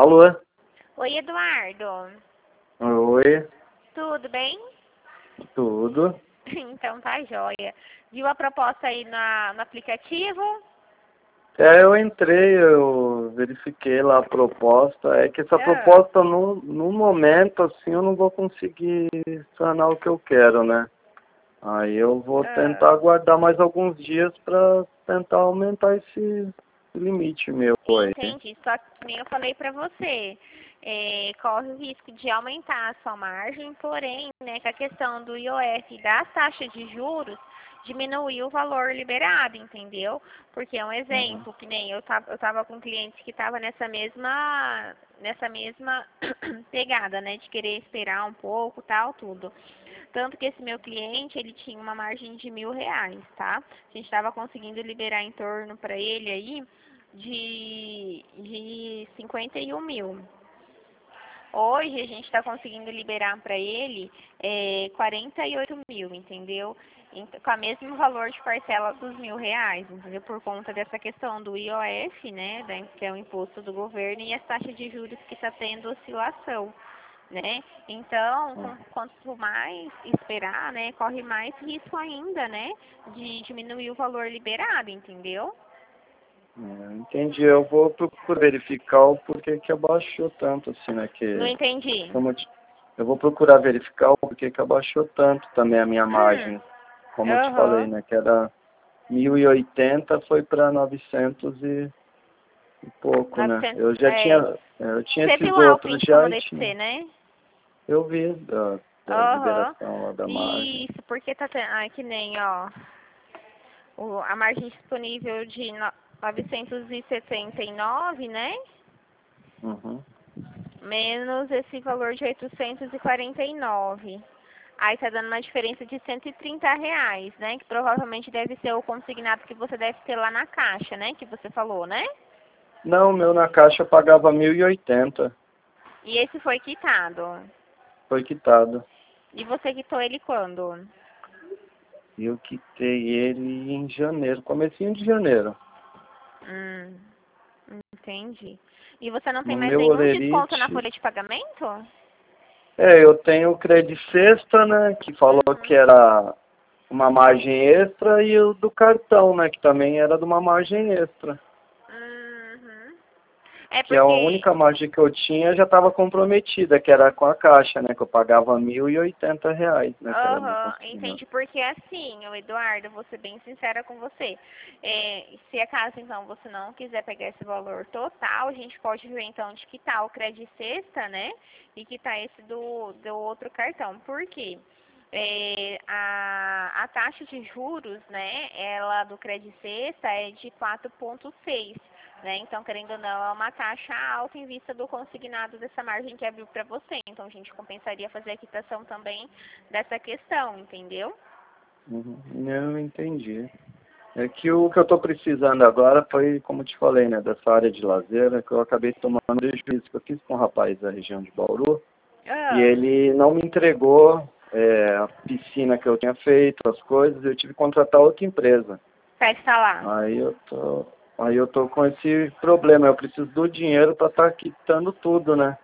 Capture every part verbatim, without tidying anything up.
Alô? Oi, Eduardo. Oi, Tudo bem? tudo. Então tá joia. Viu a proposta aí na, no aplicativo? É, eu entrei, eu verifiquei lá a proposta. É que essa Ah, proposta, no, no momento, assim, eu não vou conseguir sanar o que eu quero, né? Aí eu vou ah. tentar aguardar mais alguns dias para tentar aumentar esse limite meu aí. Entendi. Só que nem eu falei pra você, é, corre o risco de aumentar a sua margem, porém, né, com a questão do I O F e das taxas de juros, diminuir o valor liberado, entendeu? Porque é um Uhum. exemplo, que nem eu tava, eu tava com clientes que tava nessa mesma, nessa mesma pegada, né, de querer esperar um pouco, tal, tudo. Tanto que esse meu cliente, ele tinha uma margem de mil reais, tá? A gente estava conseguindo liberar em torno para ele aí de, de cinquenta e um mil. Hoje a gente está conseguindo liberar para ele é, quarenta e oito mil, entendeu? Ent- Com o mesmo valor de parcela dos mil reais, entendeu? Por conta dessa questão do I O F, né, da- que é o imposto do governo, e as taxas de juros que está tendo oscilação, né? Então, com- quanto mais esperar, né, corre mais risco ainda, né, de diminuir o valor liberado, entendeu? É, entendi, eu vou procurar verificar o porquê que abaixou tanto, assim, né? Não Que, entendi. como eu, te- eu vou procurar verificar o porquê que abaixou tanto também a minha Hum, margem. Como eu te falei, aham. né? Que era mil e oitenta, foi para novecentos e, e pouco, né? novecentos, Eu já tinha, é, é, eu tinha você esses viu lá o outros print que eu já e mandei pra tinha. você, né? Eu vi da, da Aham. liberação lá da margem. Isso, porque tá tendo. Ai, que nem, ó. O, a margem disponível de no, novecentos e setenta e nove, né? Uhum. Menos esse valor de oitocentos e quarenta e nove. Aí tá dando uma diferença de cento e trinta reais, né? Que provavelmente deve ser o consignado que você deve ter lá na caixa, né? Que você falou, né? Não, o meu na caixa pagava mil e oitenta. E esse foi quitado. Foi quitado. E você quitou ele quando? E eu quitei ele em janeiro, comecinho de janeiro. Hum, entendi. E você não tem No mais meu nenhum desconto na olerite, folha de pagamento? é, eu tenho o Credit Sexta, né, que falou que Uhum. era uma margem extra, e o do cartão, né, que também era de uma margem extra. Uhum. É Que a porque, única margem que eu tinha já estava comprometida, que era com a caixa, né, que eu pagava mil e oitenta reais, né, que era meu aham, consignado. entendi, porque assim, ô Eduardo, vou ser bem sincera com você. É, se acaso então você não quiser pegar esse valor total, a gente pode ver então de quitar o crédito sexta, né? E quitar esse do, do outro cartão. Por quê? É, a, a taxa de juros, né, ela do crédito sexta é de quatro vírgula seis, né? Então, querendo ou não, é uma taxa alta em vista do consignado dessa margem que abriu para você. Então, a gente compensaria fazer a quitação também dessa questão, entendeu? Uhum. Eu entendi. É que o que eu estou precisando agora foi, como eu te falei, né, dessa área de lazer, né, que eu acabei tomando prejuízo, que eu fiz com um rapaz da região de Bauru, e Ah, ele não me entregou é, a piscina que eu tinha feito, as coisas, eu tive que contratar outra empresa. para instalar. Aí eu tô, aí eu tô com esse problema, eu preciso do dinheiro para estar quitando tudo, né?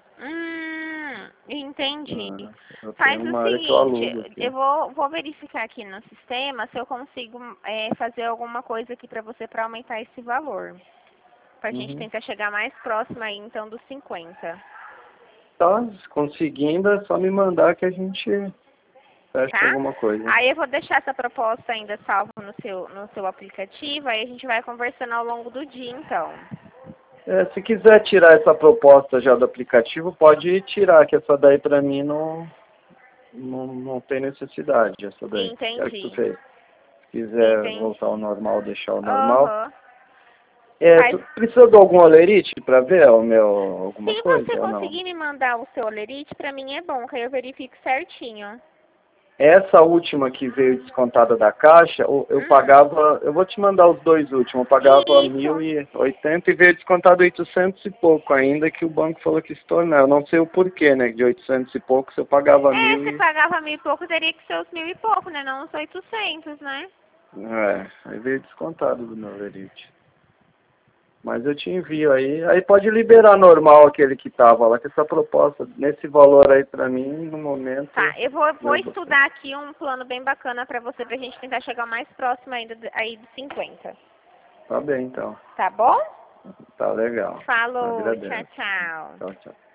Hum, entendi. Ah, eu tenho Faz o uma área que eu seguinte, alugo eu aqui. vou, vou verificar aqui no sistema se eu consigo é, fazer alguma coisa aqui para você para aumentar esse valor. Pra gente Uhum. tentar chegar mais próximo aí, então, dos cinquenta, Tá, se conseguindo, é só me mandar que a gente fecha tá? alguma coisa. Aí eu vou deixar essa proposta ainda salva no seu, no seu aplicativo, aí a gente vai conversando ao longo do dia, então. É, se quiser tirar essa proposta já do aplicativo, pode tirar, que essa daí pra mim não, não, não tem necessidade, essa daí. Que é a que tu Entendi, fez. Se quiser voltar ao entendi. normal, deixar o normal. Aham. É, Faz. tu precisa de algum olerite pra ver o meu, alguma Se você coisa ou não? conseguir me mandar o seu olerite, pra mim é bom, que aí eu verifico certinho. Essa última que veio descontada da caixa, eu, eu Hum, pagava, eu vou te mandar os dois últimos, eu pagava mil isso. e oitenta e veio descontado oitocentos e pouco ainda, que o banco falou que se tornou. Eu não sei o porquê, né, de oitocentos e pouco, se eu pagava É, mil se e... pagava mil e pouco, teria que ser os mil e pouco, né? Não os oitocentos, né? É, aí veio descontado do meu verite. Mas eu te envio aí. Aí pode liberar normal aquele que tava lá, que essa proposta, nesse valor aí pra mim, no momento... Tá, eu vou, vou eu- estudar aqui um plano bem bacana pra você, pra gente tentar chegar mais próximo ainda do- aí dos cinquenta. Tá bem, então. Tá bom? Tá legal. Falou, tchau, Agradeço. tchau. Tchau, tchau.